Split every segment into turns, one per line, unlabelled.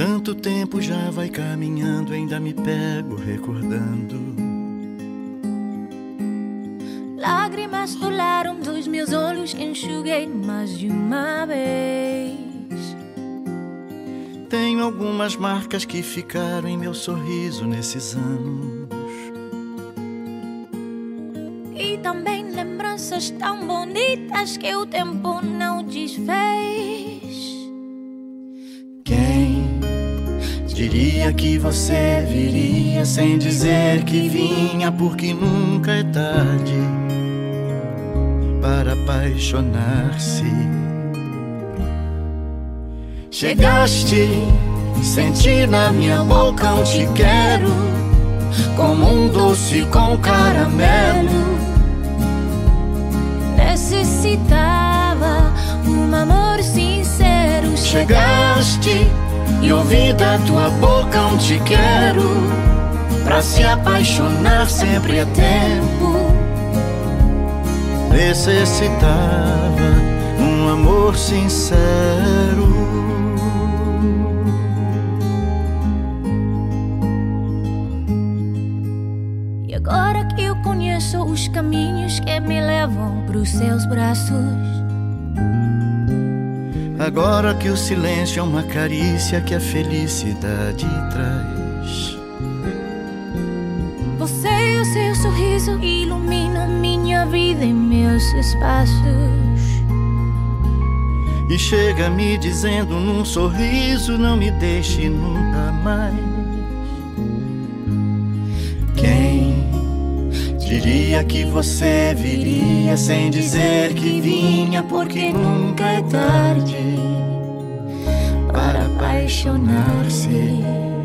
Tanto tempo já vai caminhando, ainda me pego recordando.
Lágrimas rolaram dos meus olhos, enxuguei mais de uma vez.
Tenho algumas marcas que ficaram em meu sorriso nesses anos.
E também lembranças tão bonitas que o tempo não desfez.
Quem diria que você viria sem dizer que vinha, porque nunca é tarde para apaixonar-se. Chegaste, senti na minha boca um te quero, como um doce com caramelo.
Necessitava um amor sincero.
Chegaste e ouvi da tua boca um te quero, pra se apaixonar sempre é tempo. Necessitava um amor sincero.
E agora que eu conheço os caminhos que me levam pros seus braços,
agora que o silêncio é uma carícia que a felicidade traz,
você e o seu sorriso iluminam minha vida e meus espaços.
e chega me dizendo num sorriso: não me deixe nunca mais. Quem diria que você viria sem dizer que vinha, porque nunca é tarde para apaixonar-se.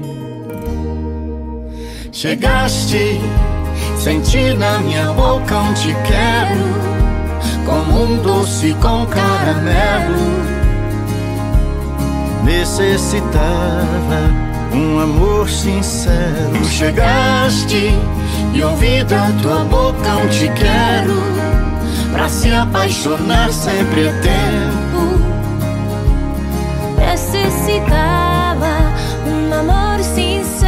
Chegaste, senti na minha boca um te quero, como um doce com caramelo. Necessitava um amor sincero. Chegaste e ouvi da tua boca um te quero, pra se apaixonar sempre é tempo.
Necessitava um amor sincero.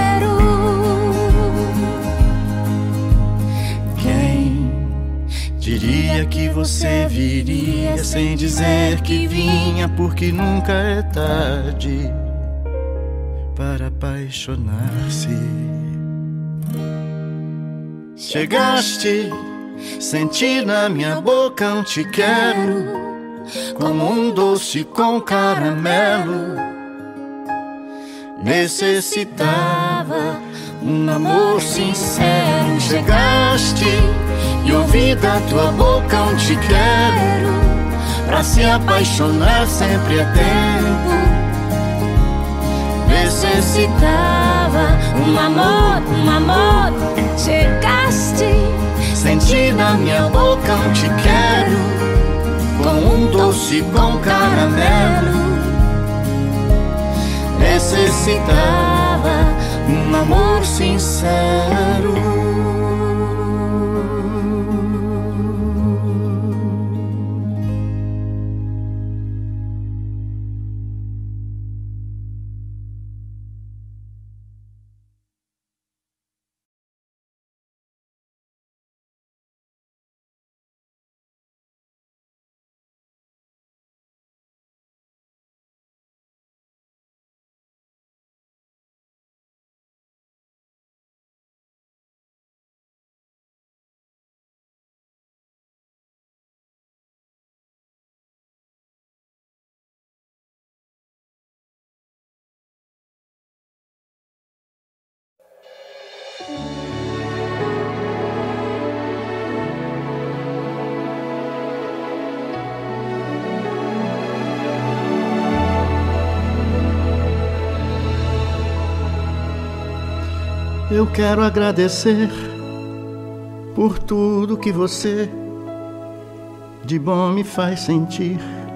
Quem diria que você viria sem dizer que vinha, porque nunca é tarde para apaixonar-se. Chegaste, senti na minha boca um te quero, como um doce com caramelo. Necessitava um amor sincero. Chegaste e ouvi da tua boca um te quero, pra se apaixonar sempre é tempo. Necessitava um amor, um amor.
Chegaste,
senti na minha boca um te quero, com um doce com caramelo. Necessitava um amor sincero. Eu quero agradecer por tudo que você de bom me faz sentir,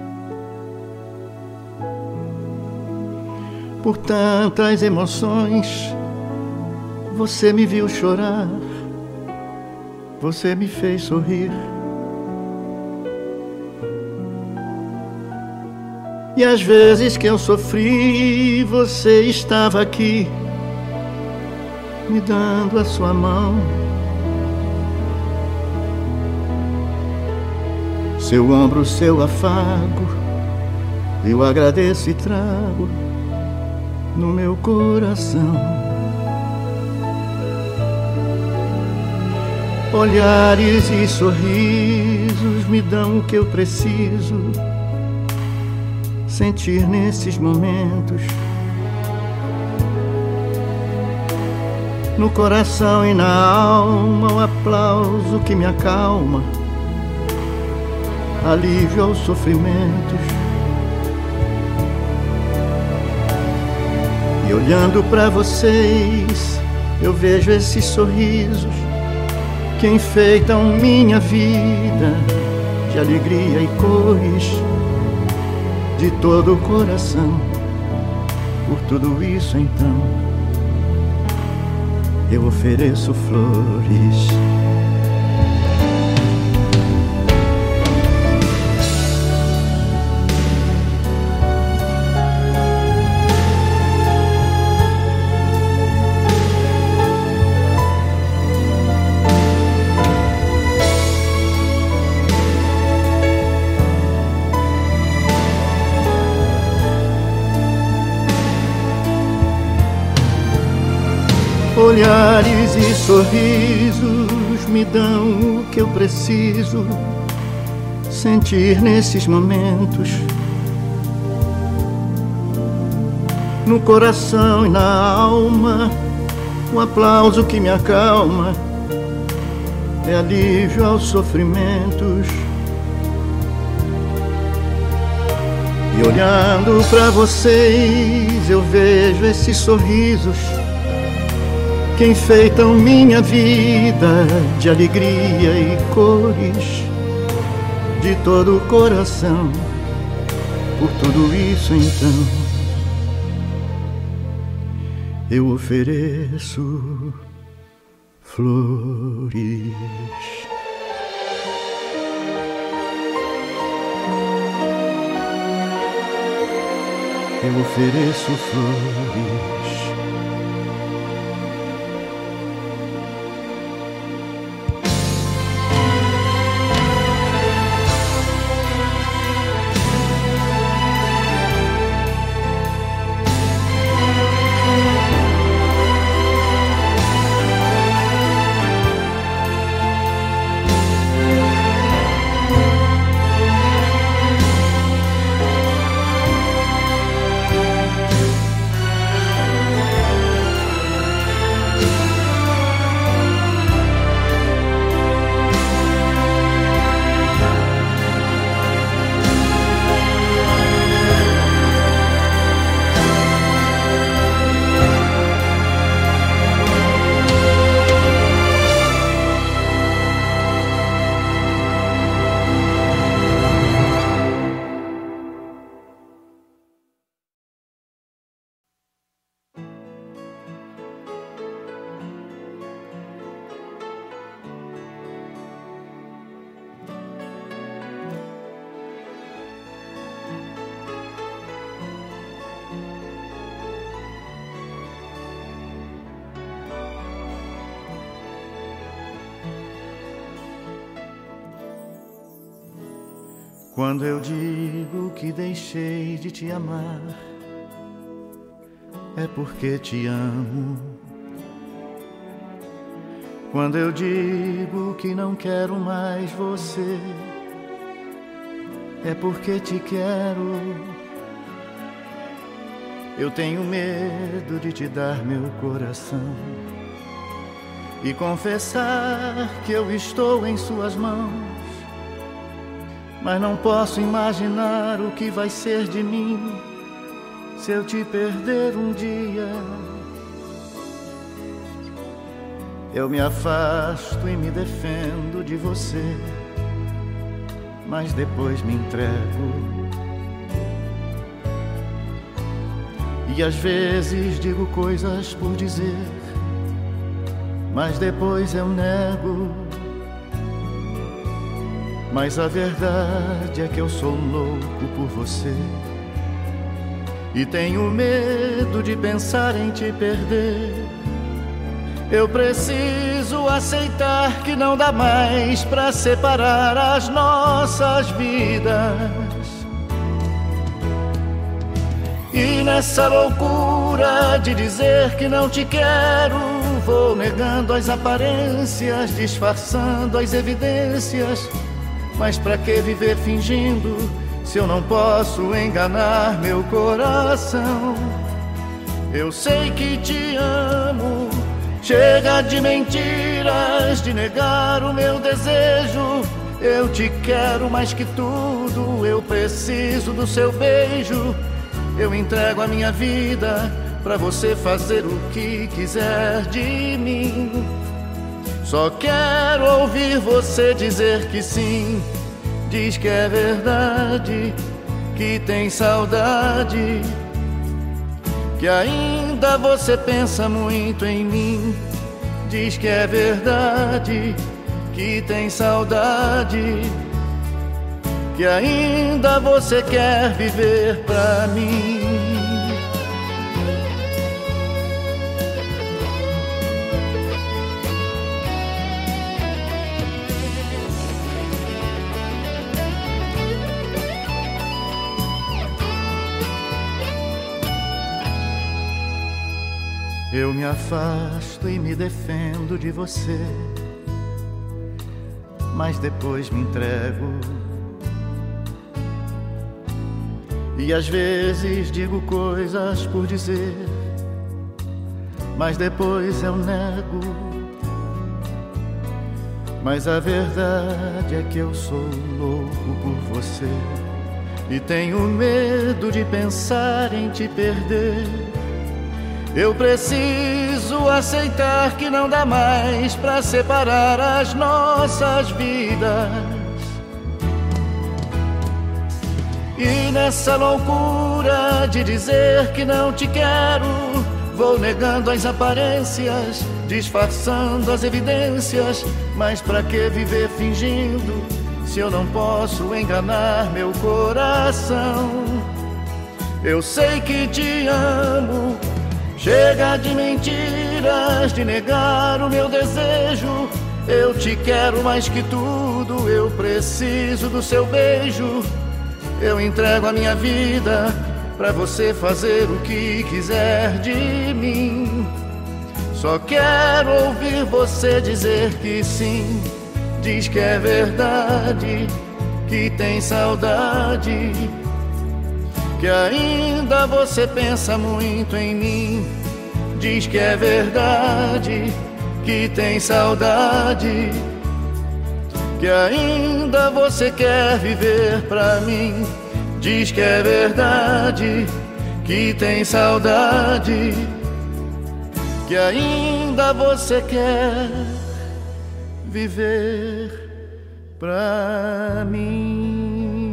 por tantas emoções. Você me viu chorar, você me fez sorrir. E às vezes que eu sofri, você estava aqui, me dando a sua mão. Seu ombro, seu afago, eu agradeço e trago no meu coração. Olhares e sorrisos me dão o que eu preciso sentir nesses momentos. No coração e na alma, o aplauso que me acalma, alívio aos sofrimentos. E olhando pra vocês, eu vejo esses sorrisos que enfeitam minha vida de alegria e cores. De todo o coração, por tudo isso então, eu ofereço flores. Olhares e sorrisos me dão o que eu preciso sentir nesses momentos. No coração e na alma, o aplauso que me acalma é alívio aos sofrimentos. E olhando pra vocês, eu vejo esses sorrisos que enfeitam minha vida de alegria e cores. De todo o coração, por tudo isso então, eu ofereço flores. Eu ofereço flores. Quando eu digo que deixei de te amar, é porque te amo. Quando eu digo que não quero mais você, é porque te quero. Eu tenho medo de te dar meu coração e confessar que eu estou em suas mãos. Mas não posso imaginar o que vai ser de mim se eu te perder um dia. Eu me afasto e me defendo de você, mas depois me entrego. E às vezes digo coisas por dizer, mas depois eu nego. Mas a verdade é que eu sou louco por você e tenho medo de pensar em te perder. Eu preciso aceitar que não dá mais pra separar as nossas vidas. E nessa loucura de dizer que não te quero, vou negando as aparências, disfarçando as evidências. Mas pra que viver fingindo, se eu não posso enganar meu coração? Eu sei que te amo, chega de mentiras, de negar o meu desejo. Eu te quero mais que tudo, eu preciso do seu beijo. Eu entrego a minha vida pra você fazer o que quiser de mim. Só quero ouvir você dizer que sim. Diz que é verdade, que tem saudade, que ainda você pensa muito em mim. Diz que é verdade, que tem saudade, que ainda você quer viver pra mim. Eu me afasto e me defendo de você, mas depois me entrego. E às vezes digo coisas por dizer, mas depois eu nego. Mas a verdade é que eu sou louco por você e tenho medo de pensar em te perder. Eu preciso aceitar que não dá mais pra separar as nossas vidas. E nessa loucura de dizer que não te quero, vou negando as aparências, disfarçando as evidências. Mas pra que viver fingindo, se eu não posso enganar meu coração? Eu sei que te amo, chega de mentiras, de negar o meu desejo. Eu te quero mais que tudo, eu preciso do seu beijo. Eu entrego a minha vida pra você fazer o que quiser de mim. Só quero ouvir você dizer que sim. Diz que é verdade, que tem saudade, que ainda você pensa muito em mim. Diz que é verdade, que tem saudade, que ainda você quer viver pra mim. Diz que é verdade, que tem saudade, que ainda você quer viver pra mim.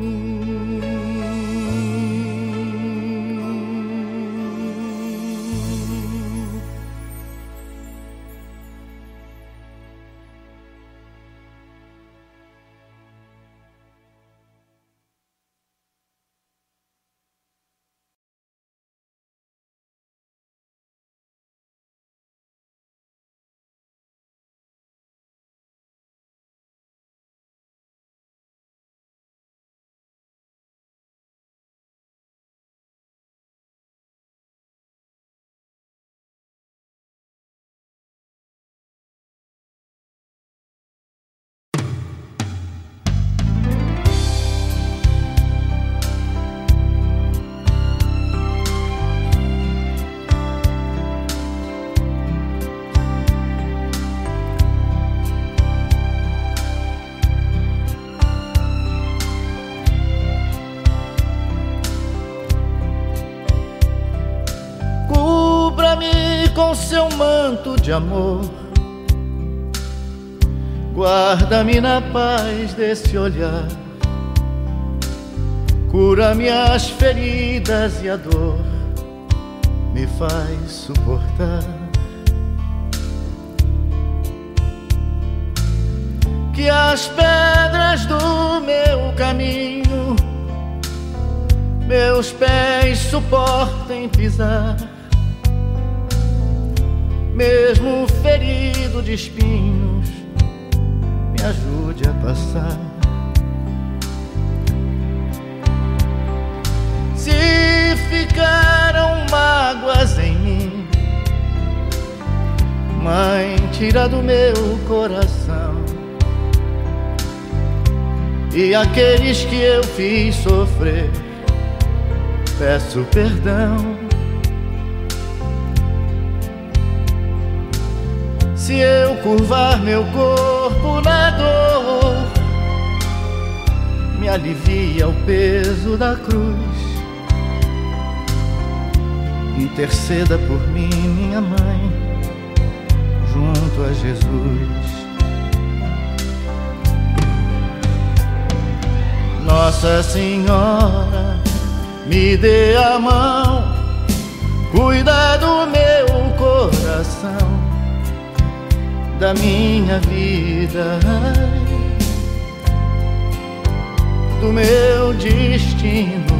Com seu manto de amor, guarda-me na paz desse olhar, cura-me as feridas e a dor me faz suportar. Que as pedras do meu caminho meus pés suportem pisar, mesmo ferido de espinhos, me ajude a passar. Se ficaram mágoas em mim, Mãe, tira do meu coração. E aqueles que eu fiz sofrer, peço perdão. Se eu curvar meu corpo na dor, me alivia o peso da cruz. Interceda por mim, minha mãe, junto a Jesus. Nossa Senhora, me dê a mão, cuida do meu coração, da minha vida, do meu destino.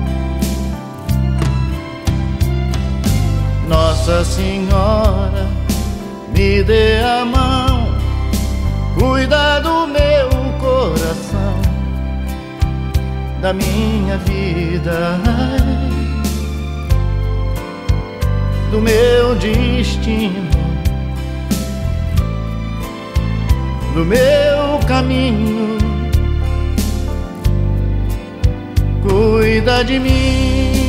Nossa Senhora, me dê a mão, cuida do meu coração, da minha vida, do meu destino, do meu caminho. Cuida de mim.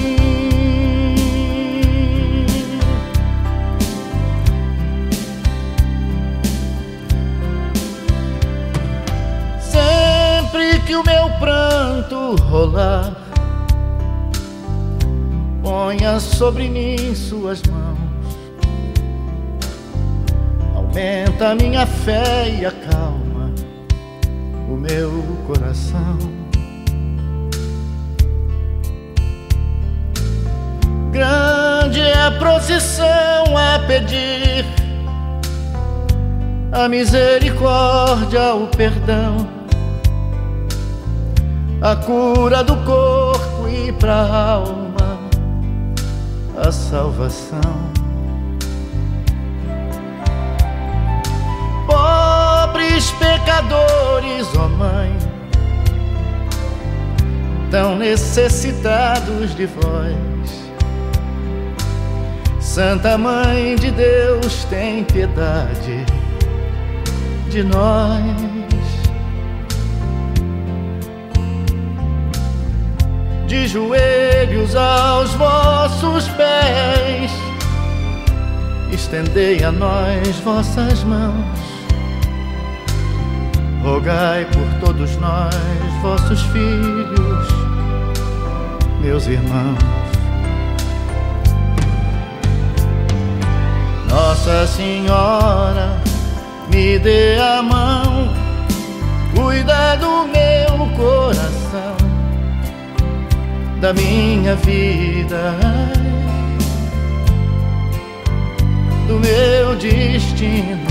Sempre que o meu pranto rolar, ponha sobre mim suas mãos, aumenta a minha fé e acalma o meu coração. Grande é a procissão a pedir a misericórdia, o perdão, a cura do corpo e pra alma a salvação. Pobres pecadores, ó Mãe, tão necessitados de vós. Santa Mãe de Deus, tem piedade de nós. De joelhos aos vossos pés, estendei a nós vossas mãos. Rogai por todos nós, vossos filhos, meus irmãos. Nossa Senhora, me dê a mão, cuida do meu coração, da minha vida, do meu destino.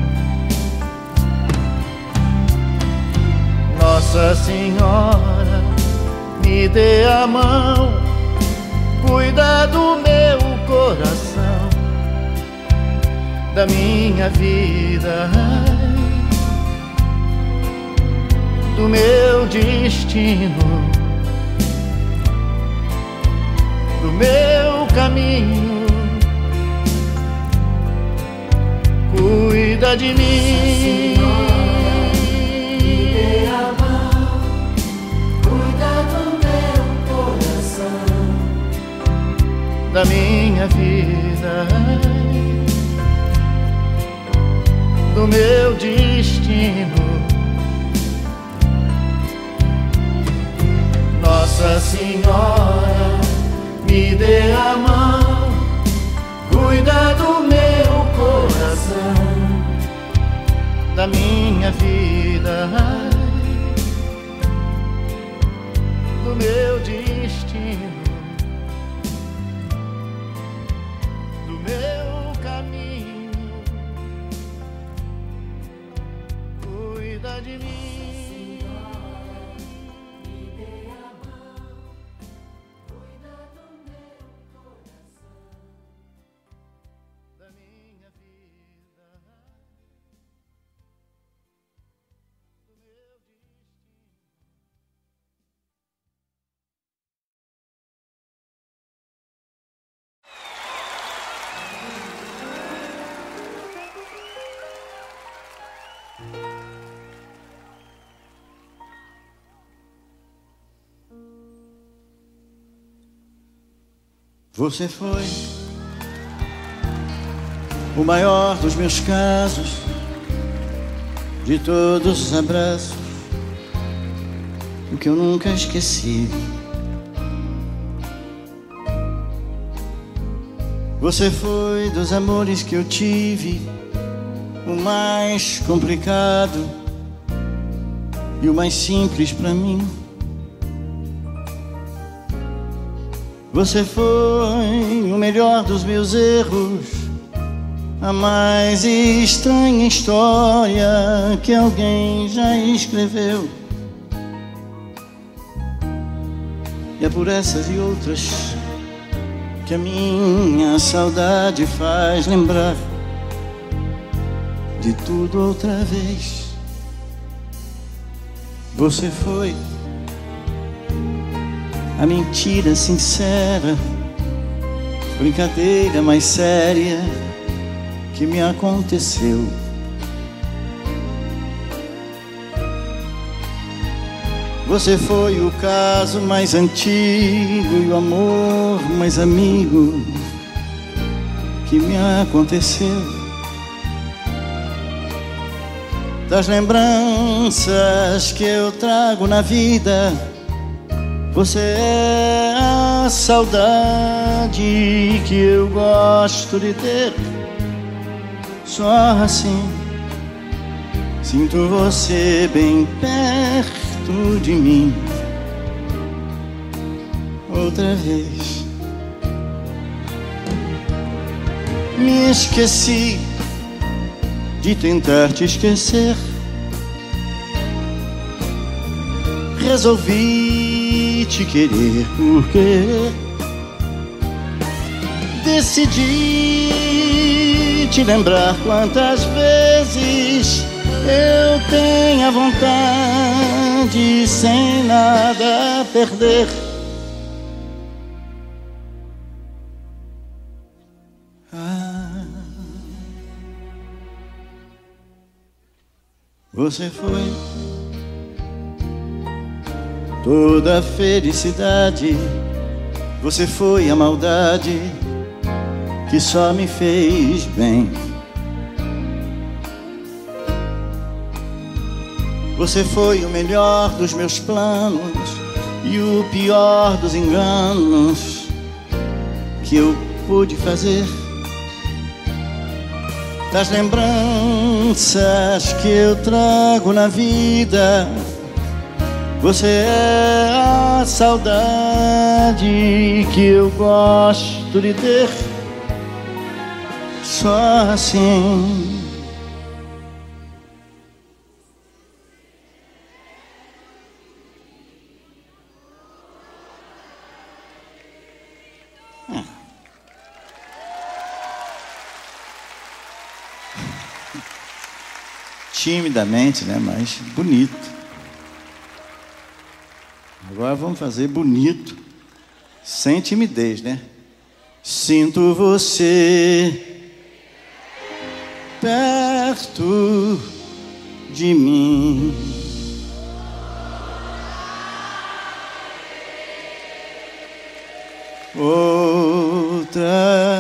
Nossa Senhora, me dê a mão, cuida do meu coração, da minha vida, do meu destino, do meu caminho. Cuida de mim. Da minha vida, do meu destino. Nossa Senhora, me dê a mão, cuida do meu coração, da minha vida, do meu destino, do meu caminho. Cuida de mim. Você foi o maior dos meus casos, de todos os abraços, o que eu nunca esqueci. Você foi dos amores que eu tive, o mais complicado e o mais simples pra mim. Você foi o melhor dos meus erros, a mais estranha história que alguém já escreveu. E é por essas e outras que a minha saudade faz lembrar de tudo outra vez. Você foi a mentira sincera, brincadeira mais séria que me aconteceu. Você foi o caso mais antigo e o amor mais amigo que me aconteceu. Das lembranças que eu trago na vida, você é a saudade que eu gosto de ter. Só assim sinto você bem perto de mim outra vez. Me esqueci de tentar te esquecer. Resolvi te querer por querer. Decidi te lembrar quantas vezes eu tenho a vontade sem nada a perder. Você foi toda a felicidade, você foi a maldade que só me fez bem. Você foi o melhor dos meus planos e o pior dos enganos que eu pude fazer. Das lembranças que eu trago na vida, você é a saudade que eu gosto de ter. Só assim timidamente, né? Mas bonito. Agora vamos fazer bonito, sem timidez, né? Sinto você perto de mim. Outra